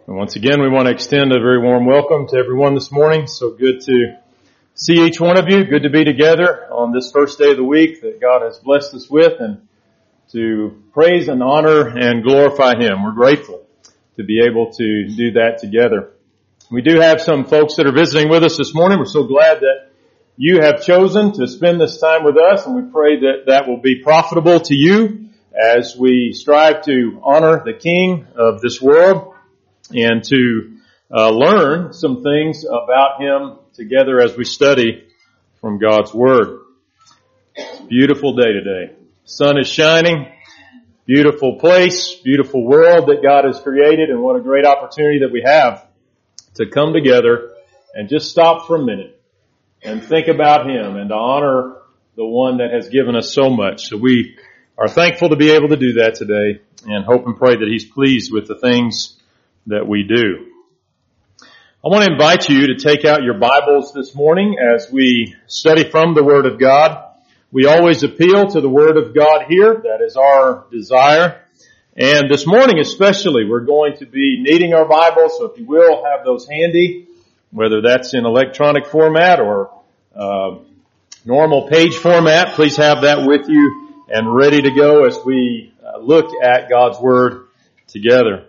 And once again, we want to extend a very warm welcome to everyone this morning. So good to see each one of you. Good to be together on this first day of the week that God has blessed us with, and to praise and honor and glorify Him. We're grateful to be able to do that together. We do have some folks that are visiting with us this morning. We're so glad that you have chosen to spend this time with us, and we pray that that will be profitable to you as we strive to honor the King of this world and to learn some things about Him together as we study from God's Word. It's a beautiful day today. The sun is shining. Beautiful place, beautiful world that God has created, and what a great opportunity that we have to come together and just stop for a minute and think about Him and to honor the one that has given us so much. So we are thankful to be able to do that today, and hope and pray that He's pleased with the things that we do. I want to invite you to take out your Bibles this morning as we study from the Word of God. We always appeal to the Word of God here. That is our desire. And this morning especially, we're going to be needing our Bibles, so if you will, have those handy, whether that's in electronic format or normal page format. Please have that with you and ready to go as we look at God's Word together.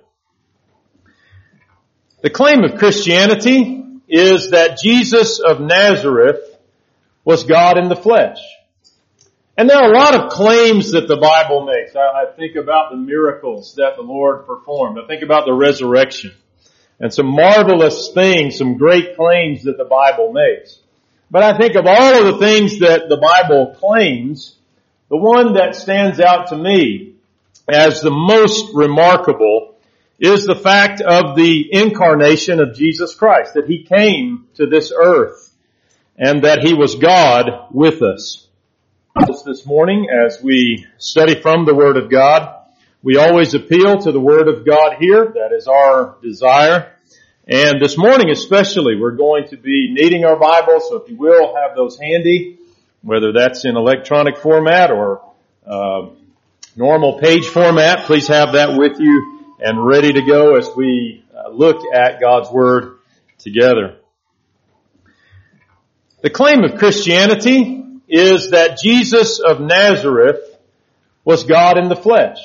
The claim of Christianity is that Jesus of Nazareth was God in the flesh. And there are a lot of claims that the Bible makes. I think about the miracles that the Lord performed. I think about the resurrection and some marvelous things, some great claims that the Bible makes. But I think of all of the things that the Bible claims, the one that stands out to me as the most remarkable is the fact of the incarnation of Jesus Christ, that He came to this earth and that He was God with us. This morning, as we study from the Word of God, we always appeal to the Word of God here. That is our desire. And this morning especially, we're going to be needing our Bibles, so if you will, have those handy, whether that's in electronic format or normal page format. Please have that with you and ready to go as we look at God's Word together. The claim of Christianity is that Jesus of Nazareth was God in the flesh.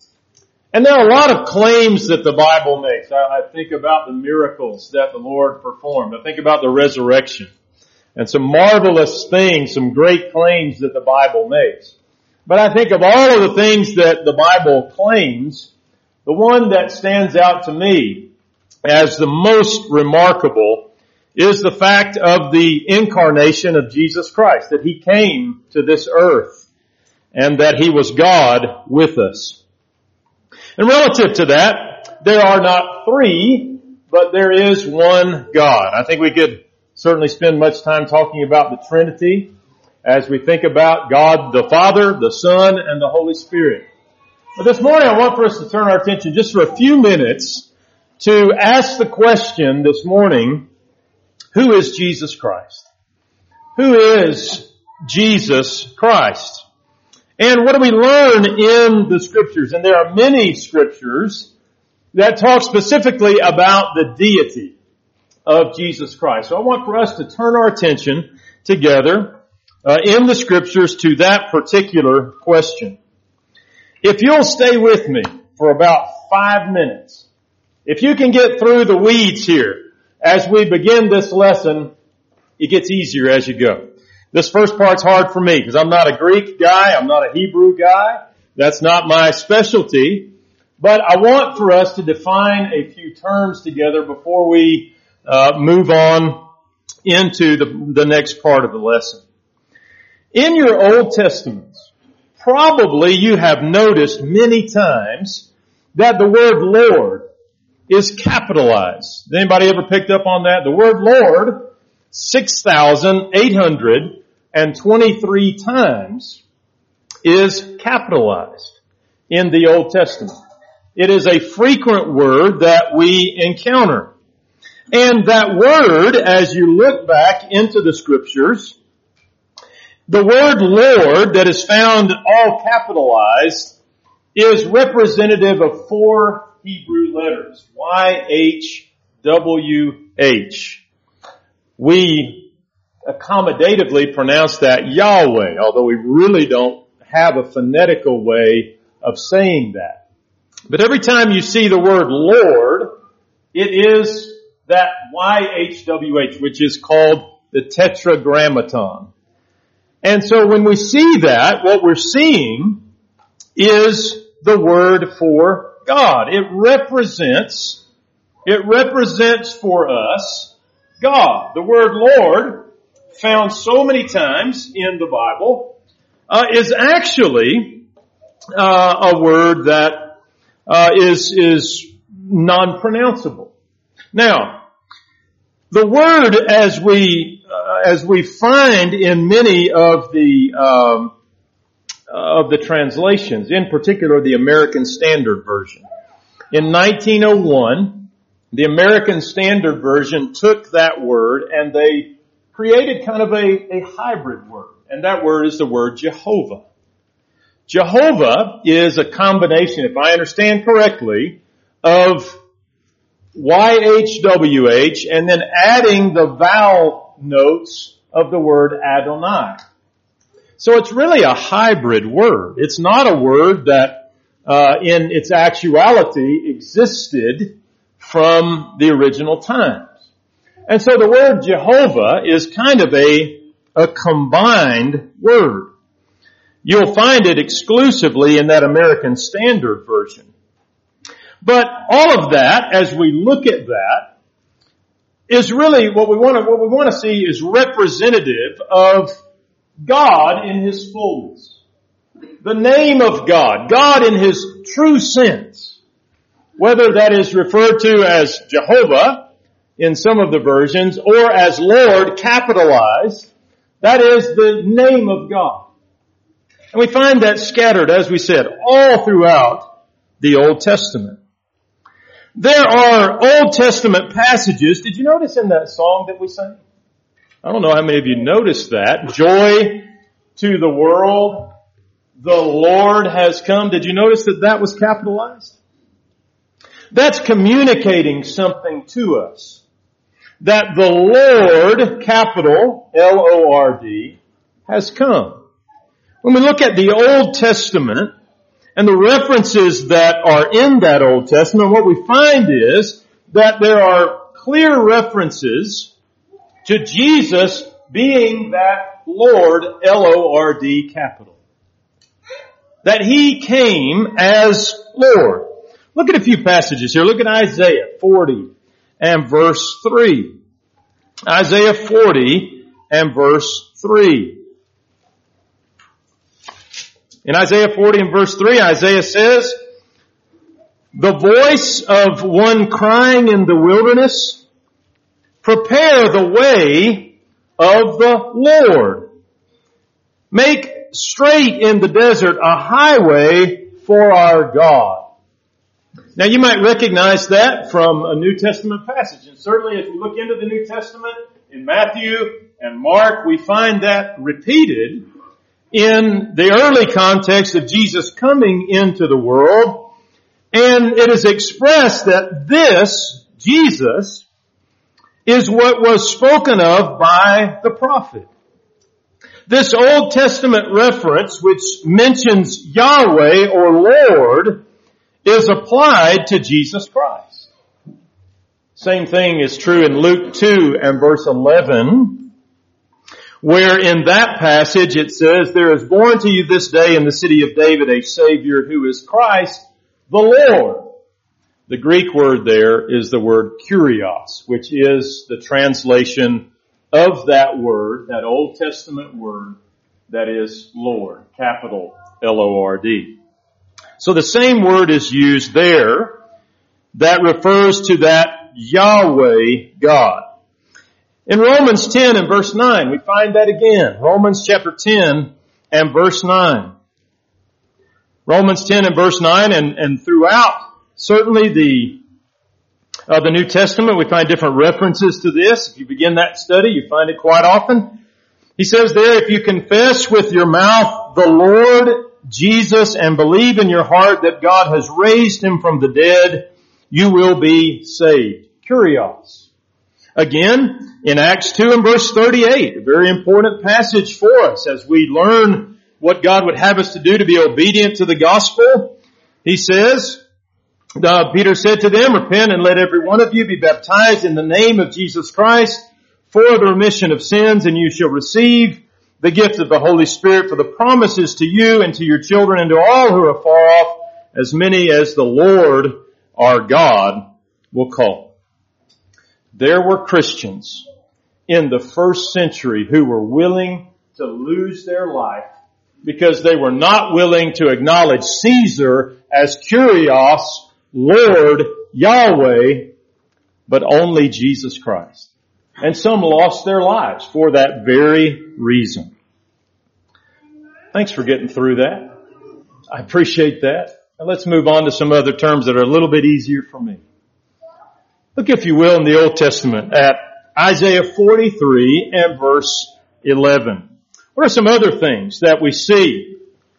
And there are a lot of claims that the Bible makes. I think about the miracles that the Lord performed. I think about the resurrection and some marvelous things, some great claims that the Bible makes. But I think of all of the things that the Bible claims, the one that stands out to me as the most remarkable is the fact of the incarnation of Jesus Christ, that He came to this earth and that He was God with us. And relative to that, there are not three, but there is one God. I think we could certainly spend much time talking about the Trinity as we think about God the Father, the Son, and the Holy Spirit. But this morning I want for us to turn our attention just for a few minutes to ask the question this morning, who is Jesus Christ? Who is Jesus Christ? And what do we learn in the Scriptures? And there are many Scriptures that talk specifically about the deity of Jesus Christ. So I want for us to turn our attention together in the Scriptures to that particular question. If you'll stay with me for about 5 minutes, if you can get through the weeds here as we begin this lesson, it gets easier as you go. This first part's hard for me because I'm not a Greek guy, I'm not a Hebrew guy. That's not my specialty. But I want for us to define a few terms together before we move on into the next part of the lesson. In your Old Testaments, probably you have noticed many times that the word Lord is capitalized. Has anybody ever picked up on that? The word Lord, 6,823 times, is capitalized in the Old Testament. It is a frequent word that we encounter. And that word, as you look back into the Scriptures, the word Lord that is found all capitalized is representative of 4 Hebrew letters. YHWH. We accommodatively pronounce that Yahweh, although we really don't have a phonetical way of saying that. But every time you see the word Lord, it is that YHWH, which is called the Tetragrammaton. And so when we see that, what we're seeing is the word for God. It represents for us God. The word Lord, found so many times in the Bible, is actually a word that is non-pronounceable. Now, the word as we find in many of the translations, in particular the American Standard Version. In 1901, the American Standard Version took that word and they created kind of a hybrid word. And that word is the word Jehovah. Jehovah is a combination, if I understand correctly, of YHWH and then adding the vowel notes of the word Adonai. So it's really a hybrid word. It's not a word that in its actuality existed from the original times. And so the word Jehovah is kind of a combined word. You'll find it exclusively in that American Standard Version. But all of that, as we look at that, is really what we want to see is representative of God in His fullness. The name of God, God in His true sense. Whether that is referred to as Jehovah in some of the versions or as Lord capitalized, that is the name of God. And we find that scattered, as we said, all throughout the Old Testament. There are Old Testament passages. Did you notice in that song that we sang? I don't know how many of you noticed that. Joy to the world, the Lord has come. Did you notice that that was capitalized? That's communicating something to us. That the Lord, capital L-O-R-D, has come. When we look at the Old Testament and the references that are in that Old Testament, what we find is that there are clear references to Jesus being that Lord, L-O-R-D, capital. That He came as Lord. Look at a few passages here. Look at Isaiah 40 and verse 3. Isaiah 40 and verse 3. In Isaiah 40 and verse 3, Isaiah says, "The voice of one crying in the wilderness, prepare the way of the Lord. Make straight in the desert a highway for our God." Now you might recognize that from a New Testament passage. And certainly as we look into the New Testament, in Matthew and Mark, we find that repeated in the early context of Jesus coming into the world. And it is expressed that this, Jesus, is what was spoken of by the prophet. This Old Testament reference, which mentions Yahweh or Lord, is applied to Jesus Christ. Same thing is true in Luke 2 and verse 11, where in that passage it says, "There is born to you this day in the city of David a Savior who is Christ the Lord." The Greek word there is the word kurios, which is the translation of that word, that Old Testament word that is Lord, capital L-O-R-D. So the same word is used there that refers to that Yahweh God. In Romans 10 and verse 9, we find that again. Romans chapter 10 and verse 9. Romans 10 and verse 9 and throughout certainly the New Testament, we find different references to this. If you begin that study, you find it quite often. He says there, "If you confess with your mouth the Lord Jesus and believe in your heart that God has raised Him from the dead, you will be saved. Kurios. Again, in Acts 2 and verse 38, a very important passage for us as we learn what God would have us to do to be obedient to the gospel. He says, Peter said to them, repent and let every one of you be baptized in the name of Jesus Christ for the remission of sins, and you shall receive the gift of the Holy Spirit, for the promises to you and to your children and to all who are far off, as many as the Lord our God will call. There were Christians in the first century who were willing to lose their life because they were not willing to acknowledge Caesar as Kurios, Lord, Yahweh, but only Jesus Christ. And some lost their lives for that very reason. Thanks for getting through that. I appreciate that. Now let's move on to some other terms that are a little bit easier for me. Look, if you will, in the Old Testament at Isaiah 43 and verse 11. What are some other things that we see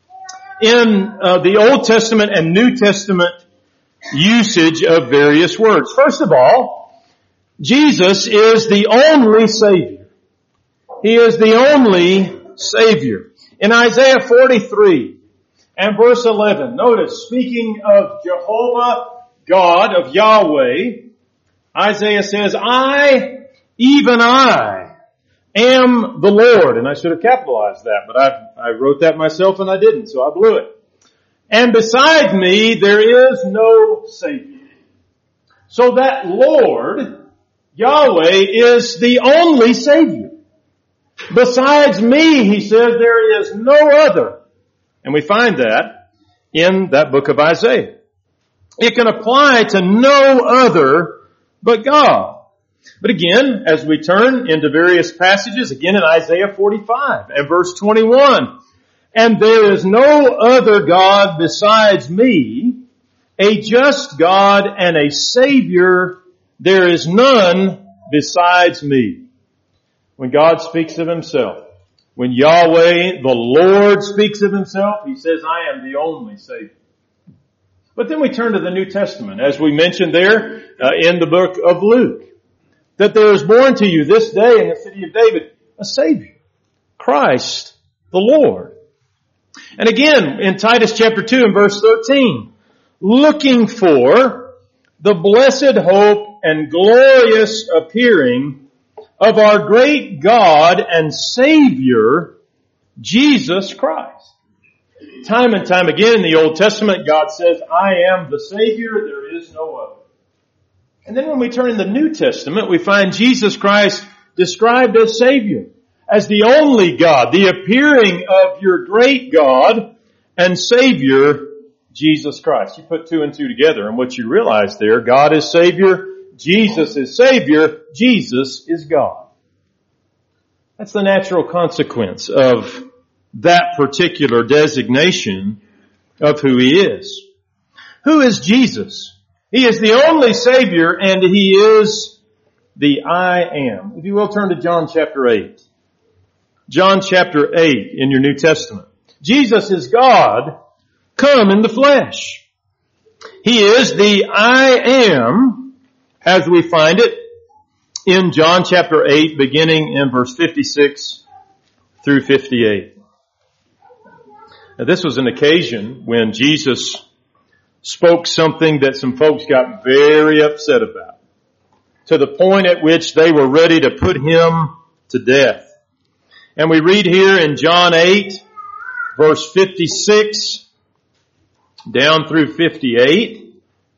in the Old Testament and New Testament usage of various words? First of all, Jesus is the only Savior. He is the only Savior. In Isaiah 43 and verse 11, notice, speaking of Jehovah, God, of Yahweh, Isaiah says, I, even I, am the Lord. And I should have capitalized that, but I wrote that myself and I didn't, so I blew it. And beside me, there is no Savior. So that Lord, Yahweh, is the only Savior. Besides me, he says, there is no other. And we find that in that book of Isaiah. It can apply to no other but God. But again, as we turn into various passages, again in Isaiah 45 and verse 21, and there is no other God besides me, a just God and a Savior, there is none besides me. When God speaks of himself, when Yahweh, the Lord, speaks of himself, he says, I am the only Savior. But then we turn to the New Testament, as we mentioned there in the book of Luke, that there is born to you this day in the city of David a Savior, Christ the Lord. And again, in Titus chapter 2 and verse 13, looking for the blessed hope and glorious appearing of our great God and Savior, Jesus Christ. Time and time again in the Old Testament, God says, I am the Savior, there is no other. And then when we turn in the New Testament, we find Jesus Christ described as Savior, as the only God, the appearing of your great God and Savior, Jesus Christ. You put two and two together and what you realize there, God is Savior, Jesus is Savior, Jesus is God. That's the natural consequence of that particular designation of who he is. Who is Jesus? He is the only Savior and he is the I am. If you will, turn to John chapter 8. John chapter 8 in your New Testament. Jesus is God come in the flesh. He is the I am as we find it in John chapter 8 beginning in verse 56 through 58. Now, this was an occasion when Jesus spoke something that some folks got very upset about, to the point at which they were ready to put him to death. And we read here in John 8, verse 56, down through 58,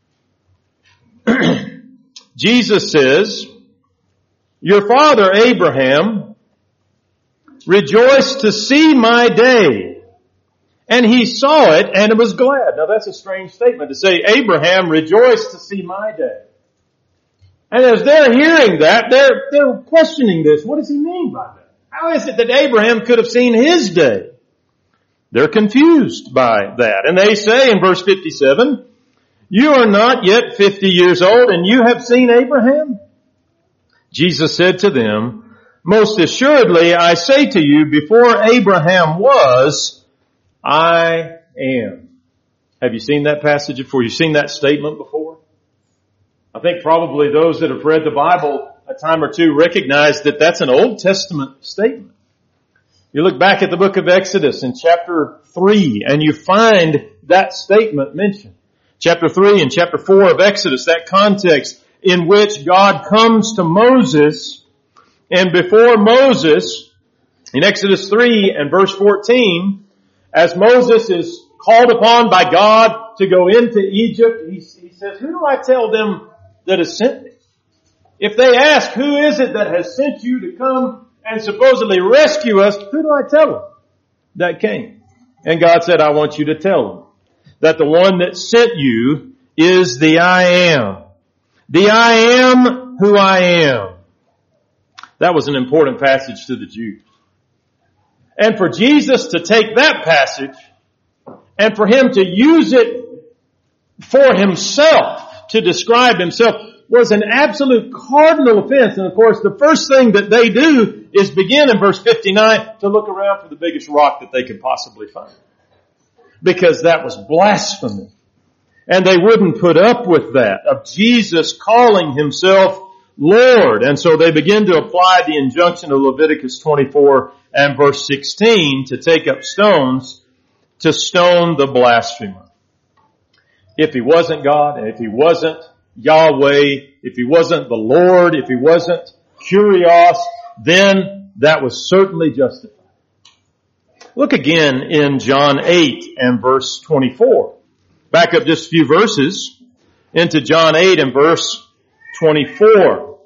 Jesus says, your father Abraham rejoiced to see my day, and he saw it and was glad. Now that's a strange statement to say, Abraham rejoiced to see my day. And as they're hearing that, they're questioning this. What does he mean by that? How is it that Abraham could have seen his day? They're confused by that. And they say in verse 57, you are not yet 50 years old and you have seen Abraham? Jesus said to them, most assuredly I say to you, before Abraham was, I am. Have you seen that passage before? You've seen that statement before? I think probably those that have read the Bible a time or two recognize that that's an Old Testament statement. You look back at the book of Exodus in chapter 3 and you find that statement mentioned. Chapter 3 and chapter 4 of Exodus, that context in which God comes to Moses, and before Moses, in Exodus 3 and verse 14, as Moses is called upon by God to go into Egypt, he says, who do I tell them that has sent me? If they ask, who is it that has sent you to come and supposedly rescue us, who do I tell them that came? And God said, I want you to tell them that the one that sent you is the I am. The I am who I am. That was an important passage to the Jews. And for Jesus to take that passage and for him to use it for himself, to describe himself, was an absolute cardinal offense. And of course, the first thing that they do is begin in verse 59 to look around for the biggest rock that they could possibly find. Because that was blasphemy. And they wouldn't put up with that, of Jesus calling himself Lord. And so they begin to apply the injunction of Leviticus 24 and verse 16 to take up stones to stone the blasphemer. If he wasn't God, and if he wasn't Yahweh, if he wasn't the Lord, if he wasn't Kyrios, then that was certainly justified. Look again in John 8 and verse 24. Back up just a few verses into John 8 and verse 24.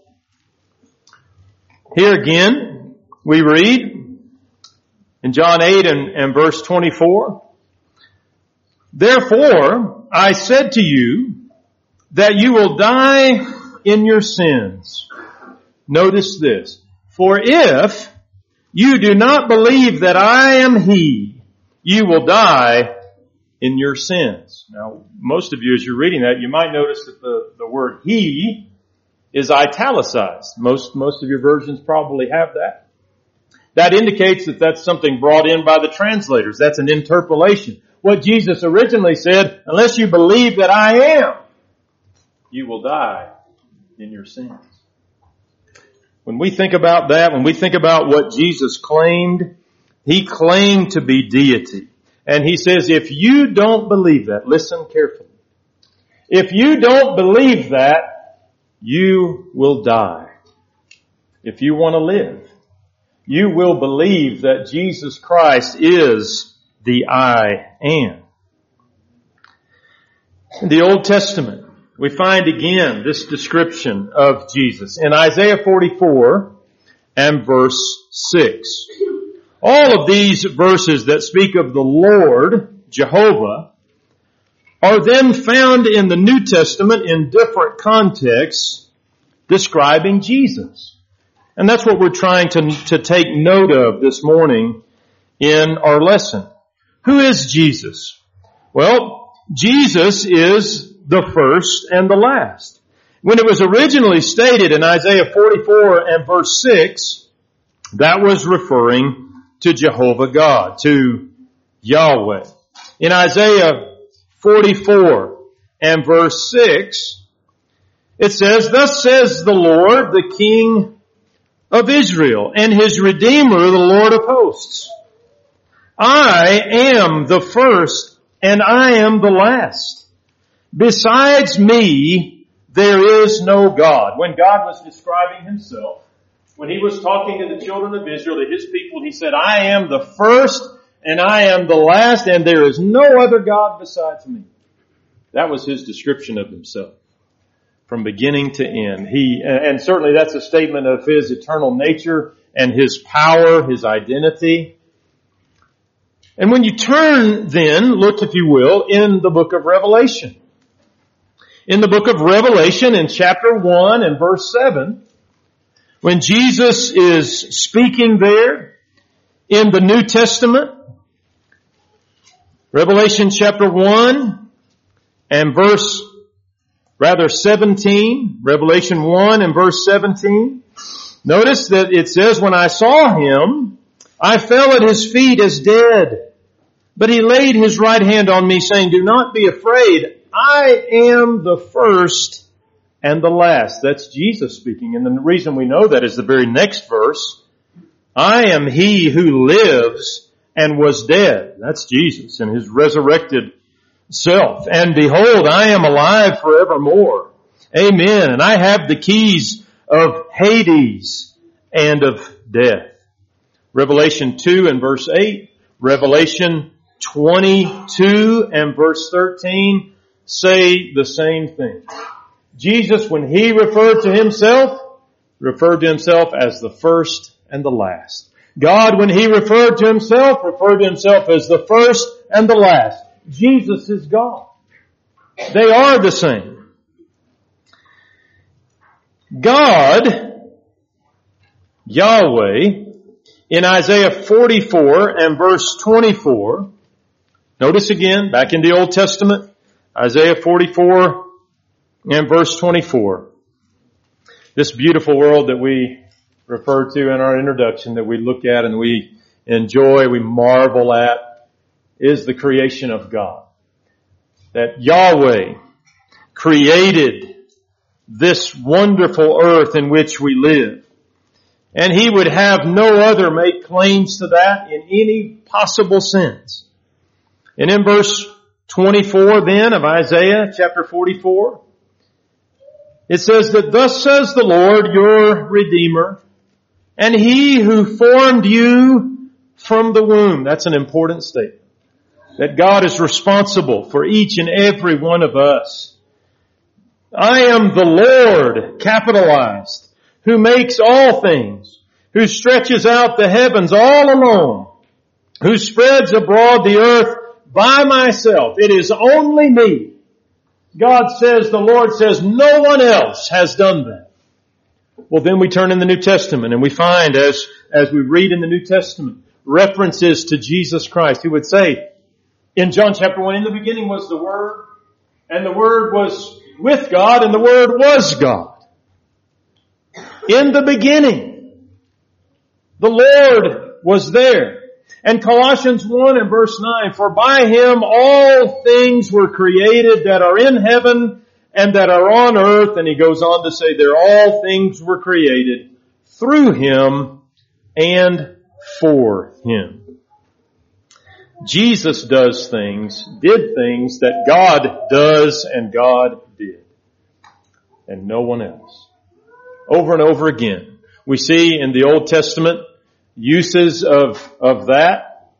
Here again, we read in John 8 and verse 24, therefore, I said to you that you will die in your sins. Notice this. For if you do not believe that I am He, you will die in your sins. Now, most of you, as you're reading that, you might notice that the word He is italicized. Most of your versions probably have that. That indicates that that's something brought in by the translators. That's an interpolation. What Jesus originally said, unless you believe that I am, you will die in your sins. When we think about that, when we think about what Jesus claimed, He claimed to be deity. And He says, if you don't believe that, listen carefully. If you don't believe that, you will die. If you want to live, you will believe that Jesus Christ is the I am. In the Old Testament, we find again this description of Jesus in Isaiah 44 and verse 6. All of these verses that speak of the Lord, Jehovah, are then found in the New Testament in different contexts describing Jesus. And that's what we're trying to take note of this morning in our lesson. Who is Jesus? Well, Jesus is the first and the last. When it was originally stated in Isaiah 44 and verse 6, that was referring to Jehovah God, to Yahweh. In Isaiah 44 and verse 6, it says, thus says the Lord, the King of Israel, and His Redeemer, the Lord of hosts. I am the first and I am the last. Besides me, there is no God. When God was describing Himself, when He was talking to the children of Israel, to His people, He said, I am the first and I am the last, and there is no other God besides me. That was His description of Himself from beginning to end. And certainly that's a statement of His eternal nature and His power, His identity. And when you turn then, look if you will, in the book of Revelation. In the book of Revelation in chapter 1 and verse 7, when Jesus is speaking there in the New Testament, Revelation chapter 1 and verse 17, Revelation 1 and verse 17, notice that it says, when I saw Him, I fell at His feet as dead. But He laid His right hand on me, saying, do not be afraid. I am the first and the last. That's Jesus speaking. And the reason we know that is the very next verse. I am he who lives and was dead. That's Jesus and his resurrected self. And behold, I am alive forevermore. Amen. And I have the keys of Hades and of death. Revelation 2 and verse 8, Revelation 22 and verse 13 say the same thing. Jesus, when he referred to himself as the first and the last. God, when he referred to himself as the first and the last. Jesus is God. They are the same. God, Yahweh, in Isaiah 44 and verse 24, notice again, back in the Old Testament, Isaiah 44 and verse 24. This beautiful world that we refer to in our introduction, that we look at and we enjoy, we marvel at, is the creation of God. That Yahweh created this wonderful earth in which we live. And he would have no other make claims to that in any possible sense. And in verse 24 then of Isaiah chapter 44, it says that thus says the Lord your Redeemer, and he who formed you from the womb. That's an important statement. That God is responsible for each and every one of us. I am the Lord, capitalized, who makes all things, who stretches out the heavens all alone, who spreads abroad the earth by myself. It is only me. God says, the Lord says, no one else has done that. Well, then we turn in the New Testament and we find, as we read in the New Testament, references to Jesus Christ. He would say, in John chapter 1, in the beginning was the Word, and the Word was with God, and the Word was God. In the beginning, the Lord was there. And Colossians 1 and verse 9, for by him all things were created that are in heaven and that are on earth. And he goes on to say there all things were created through him and for him. Jesus does things, did things that God does and God did. And no one else. Over and over again, we see in the Old Testament uses of that.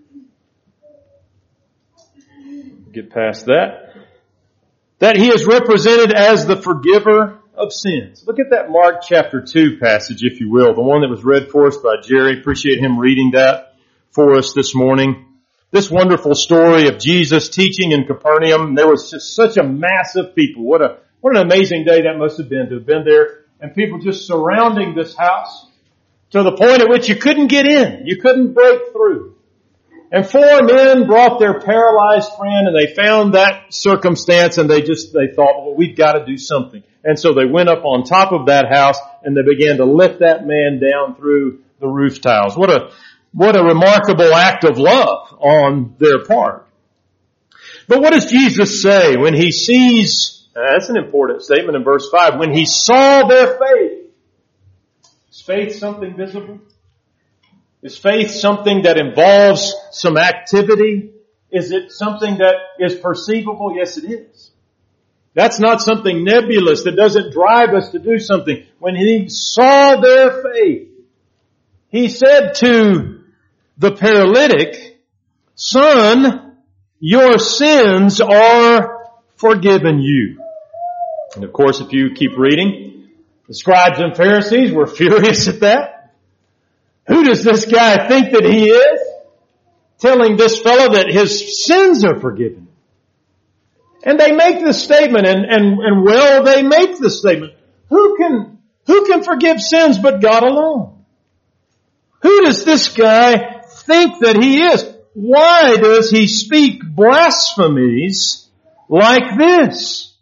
Get past that. That he is represented as the forgiver of sins. Look at that Mark chapter 2 passage, if you will, the one that was read for us by Jerry. Appreciate him reading that for us this morning. This wonderful story of Jesus teaching in Capernaum. There was just such a mass of people. What an amazing day that must have been to have been there. And people just surrounding this house to the point at which you couldn't get in. You couldn't break through. And 4 men brought their paralyzed friend, and they found that circumstance, and they thought, well, we've got to do something. And so they went up on top of that house and they began to lift that man down through the roof tiles. What a remarkable act of love on their part. But what does Jesus say when he sees, that's an important statement in verse 5, when he saw their faith? Is faith something visible? Is faith something that involves some activity? Is it something that is perceivable? Yes, it is. That's not something nebulous that doesn't drive us to do something. When he saw their faith, he said to the paralytic, "Son, your sins are forgiven you." And of course, if you keep reading, the scribes and Pharisees were furious at that. Who does this guy think that he is? Telling this fellow that his sins are forgiven. And they make this statement, and well, they make this statement. Who can forgive sins but God alone? Who does this guy think that he is? Why does he speak blasphemies like this?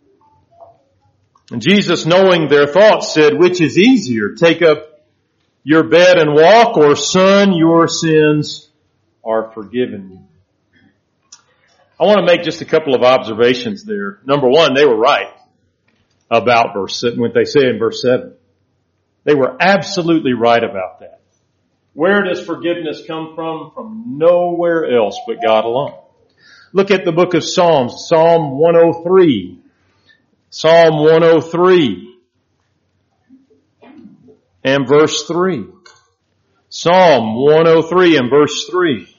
And Jesus, knowing their thoughts, said, "Which is easier, take up your bed and walk, or son, your sins are forgiven you?" I want to make just a couple of observations there. Number one, they were right. about what they say in verse 7. They were absolutely right about that. Where does forgiveness come from? From nowhere else but God alone. Look at the book of Psalms, Psalm 103. Psalm 103 and verse 3. Psalm 103 and verse 3.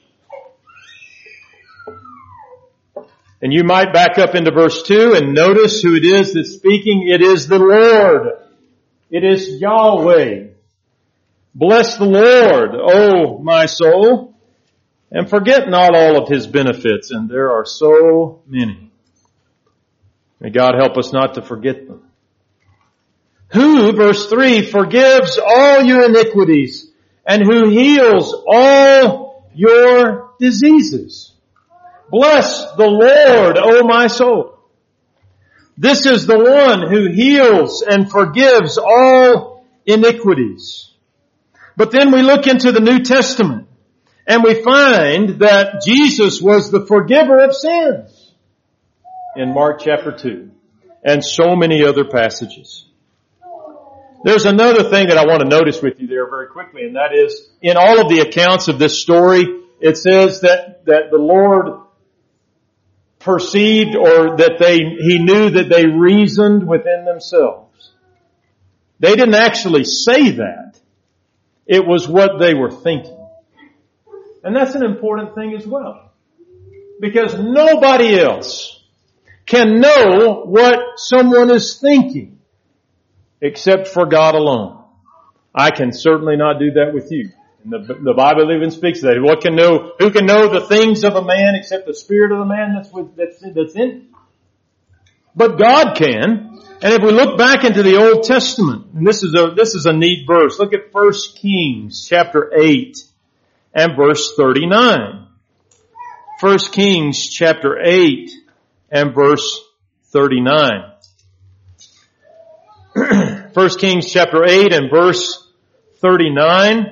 And you might back up into verse 2 and notice who it is that's speaking. It is the Lord. It is Yahweh. Bless the Lord, O my soul, and forget not all of His benefits, and there are so many. May God help us not to forget them. Who, verse 3, forgives all your iniquities, and who heals all your diseases. Bless the Lord, O my soul. This is the one who heals and forgives all iniquities. But then we look into the New Testament and we find that Jesus was the forgiver of sins in Mark chapter 2 and so many other passages. There's another thing that I want to notice with you there very quickly, and that is in all of the accounts of this story, it says that the Lord perceived or that He knew that they reasoned within themselves. They didn't actually say that. It was what they were thinking. And that's an important thing as well. Because nobody else can know what someone is thinking except for God alone. I can certainly not do that with you. And the Bible even speaks of that. Who can know the things of a man except the spirit of the man that's in him? But God can. And if we look back into the Old Testament, and this is a neat verse. Look at 1 Kings chapter 8 and verse 39. 1 Kings chapter 8 and verse 39. 1 Kings chapter 8 and verse 39.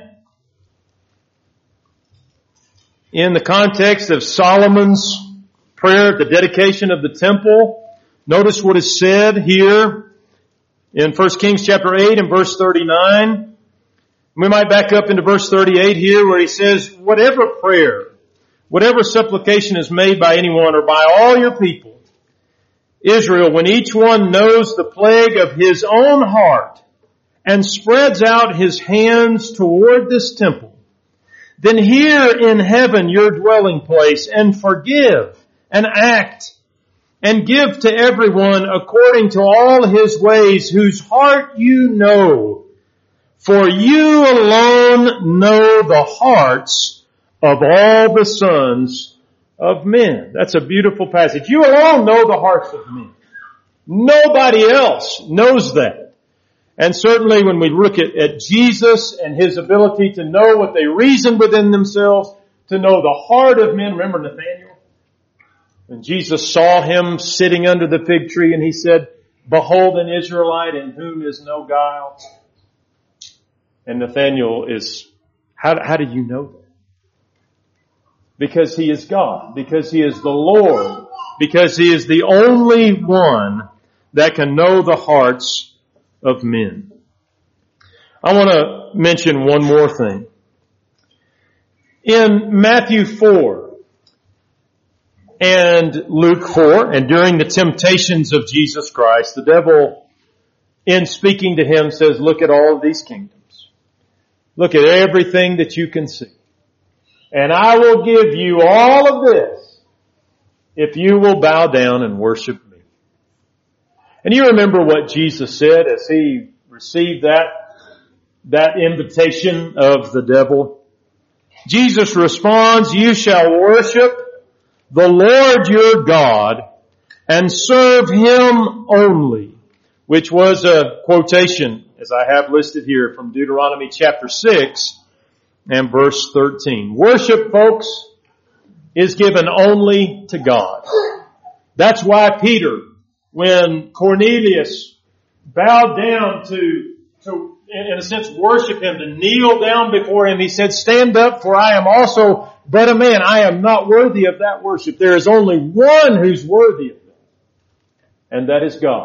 In the context of Solomon's prayer at the dedication of the temple, notice what is said here in 1 Kings chapter 8 and verse 39. We might back up into verse 38 here where he says, whatever prayer, whatever supplication is made by anyone or by all your people, Israel, when each one knows the plague of his own heart and spreads out his hands toward this temple, then hear in heaven your dwelling place and forgive and act and give to everyone according to all his ways, whose heart you know. For you alone know the hearts of all the sons of men. That's a beautiful passage. You alone know the hearts of men. Nobody else knows that. And certainly when we look at Jesus and His ability to know what they reason within themselves, to know the heart of men. Remember Nathanael? When Jesus saw him sitting under the fig tree and He said, behold an Israelite in whom is no guile. And Nathanael is, how do you know that? Because He is God. Because He is the Lord. Because He is the only one that can know the hearts of men. I want to mention one more thing. In Matthew 4 and Luke 4, and during the temptations of Jesus Christ, the devil, in speaking to Him, says, look at all of these kingdoms. Look at everything that you can see. And I will give you all of this if you will bow down and worship me. And you remember what Jesus said as He received that invitation of the devil. Jesus responds, you shall worship the Lord your God and serve Him only, which was a quotation, as I have listed here, from Deuteronomy chapter 6 and verse 13. Worship, folks, is given only to God. That's why Peter, when Cornelius bowed down to in a sense worship him, to kneel down before him, he said, stand up, for I am also but a man. I am not worthy of that worship. There is only one who's worthy of that, and that is God.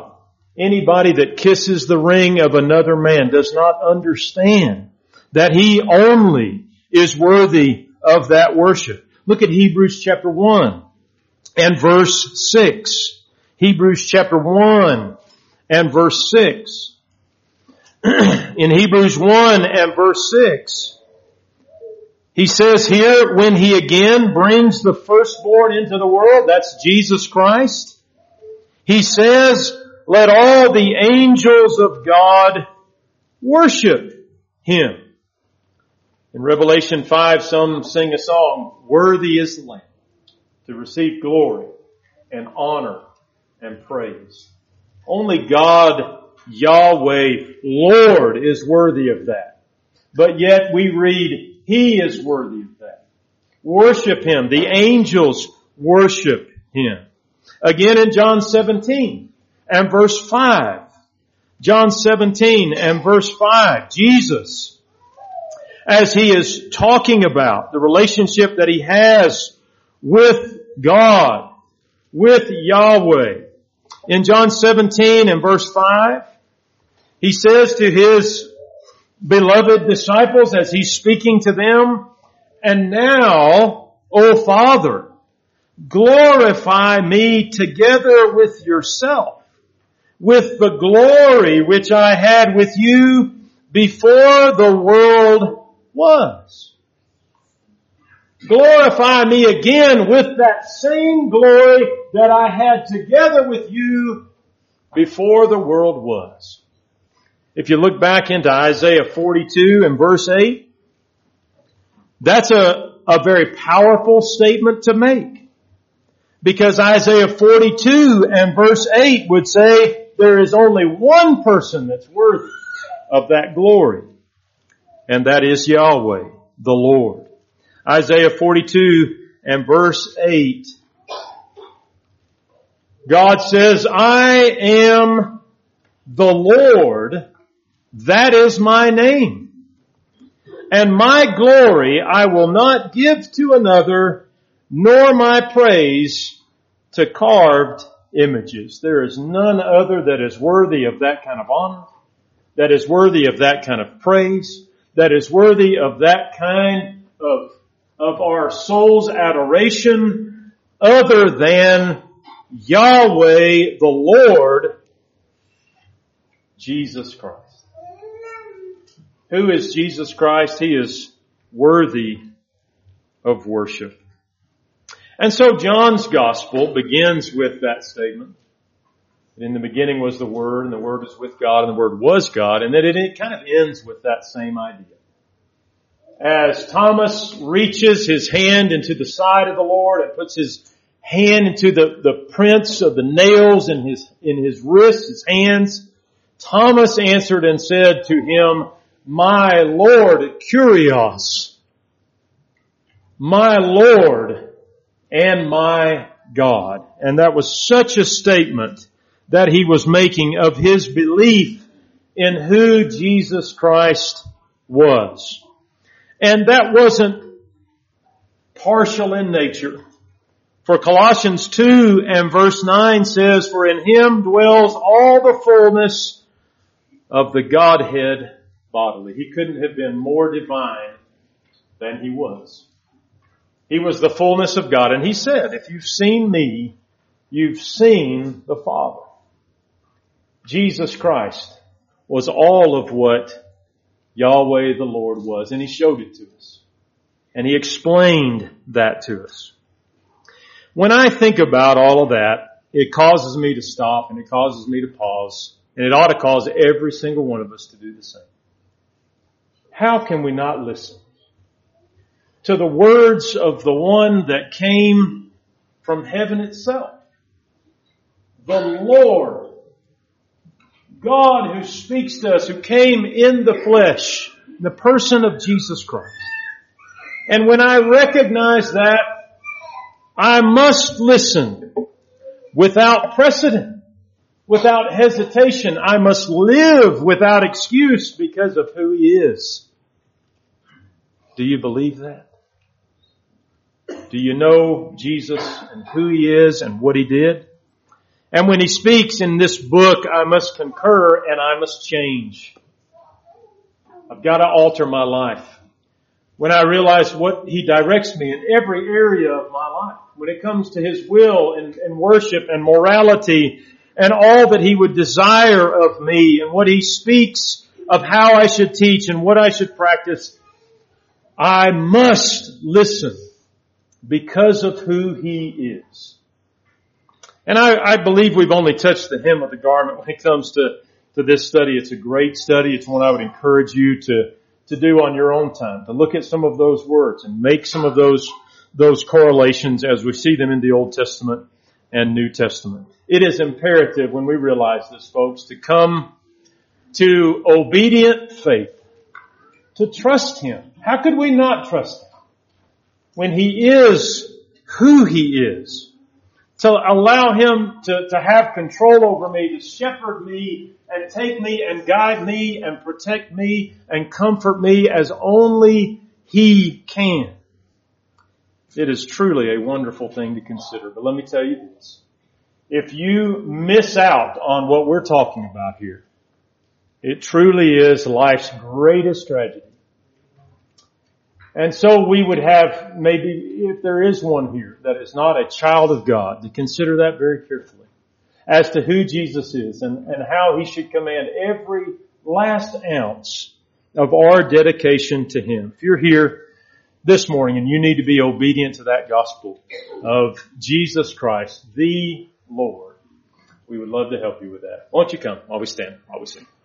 Anybody that kisses the ring of another man does not understand that he only is worthy of that worship. Look at Hebrews chapter 1 and verse 6. Hebrews chapter 1 and verse 6. In Hebrews 1 and verse 6, he says here, when he again brings the firstborn into the world, that's Jesus Christ, he says, let all the angels of God worship him. In Revelation 5, some sing a song, worthy is the Lamb to receive glory and honor and praise. Only God, Yahweh, Lord, is worthy of that. But yet we read, He is worthy of that. Worship Him. The angels worship Him. Again in John 17 and verse 5. John 17 and verse 5. Jesus, as He is talking about the relationship that He has with God, with Yahweh. In John 17 and verse 5, He says to His beloved disciples as He's speaking to them, and now, O Father, glorify me together with yourself, with the glory which I had with you before the world was. Glorify me again with that same glory that I had together with you before the world was. If you look back into Isaiah 42 and verse 8, that's a very powerful statement to make. Because Isaiah 42 and verse 8 would say there is only one person that's worthy of that glory. And that is Yahweh, the Lord. Isaiah 42 and verse 8. God says, I am the Lord, that is my name. And my glory I will not give to another, nor my praise to carved images. There is none other that is worthy of that kind of honor, that is worthy of that kind of praise, that is worthy of that kind of our soul's adoration other than Yahweh, the Lord, Jesus Christ. Who is Jesus Christ? He is worthy of worship. And so John's gospel begins with that statement. In the beginning was the Word, and the Word was with God, and the Word was God, and then it kind of ends with that same idea. As Thomas reaches his hand into the side of the Lord and puts his hand into the prints of the nails in his wrists, his hands, Thomas answered and said to him, my Lord, Kyrios, my Lord and my God. And that was such a statement that he was making of his belief in who Jesus Christ was. And that wasn't partial in nature. For Colossians 2 and verse 9 says, for in Him dwells all the fullness of the Godhead bodily. He couldn't have been more divine than He was. He was the fullness of God. And He said, if you've seen me, you've seen the Father. Jesus Christ was all of what Yahweh the Lord was, and He showed it to us. And He explained that to us. When I think about all of that, it causes me to stop and it causes me to pause, and it ought to cause every single one of us to do the same. How can we not listen to the words of the one that came from heaven itself? The Lord, God who speaks to us, who came in the flesh, the person of Jesus Christ. And when I recognize that, I must listen without precedent, without hesitation. I must live without excuse because of who He is. Do you believe that? Do you know Jesus and who He is and what He did? And when He speaks in this book, I must concur and I must change. I've got to alter my life. When I realize what He directs me in every area of my life, when it comes to His will and worship and morality and all that He would desire of me and what He speaks of how I should teach and what I should practice, I must listen because of who He is. And I believe we've only touched the hem of the garment when it comes to this study. It's a great study. It's one I would encourage you to do on your own time, to look at some of those words and make some of those correlations as we see them in the Old Testament and New Testament. It is imperative when we realize this, folks, to come to obedient faith, to trust Him. How could we not trust Him when He is who He is? To allow Him to have control over me, to shepherd me and take me and guide me and protect me and comfort me as only He can. It is truly a wonderful thing to consider. But let me tell you this. If you miss out on what we're talking about here, it truly is life's greatest tragedy. And so we would have, maybe if there is one here that is not a child of God, to consider that very carefully as to who Jesus is and how He should command every last ounce of our dedication to Him. If you're here this morning and you need to be obedient to that gospel of Jesus Christ, the Lord, we would love to help you with that. Won't you come while we stand, while we sing?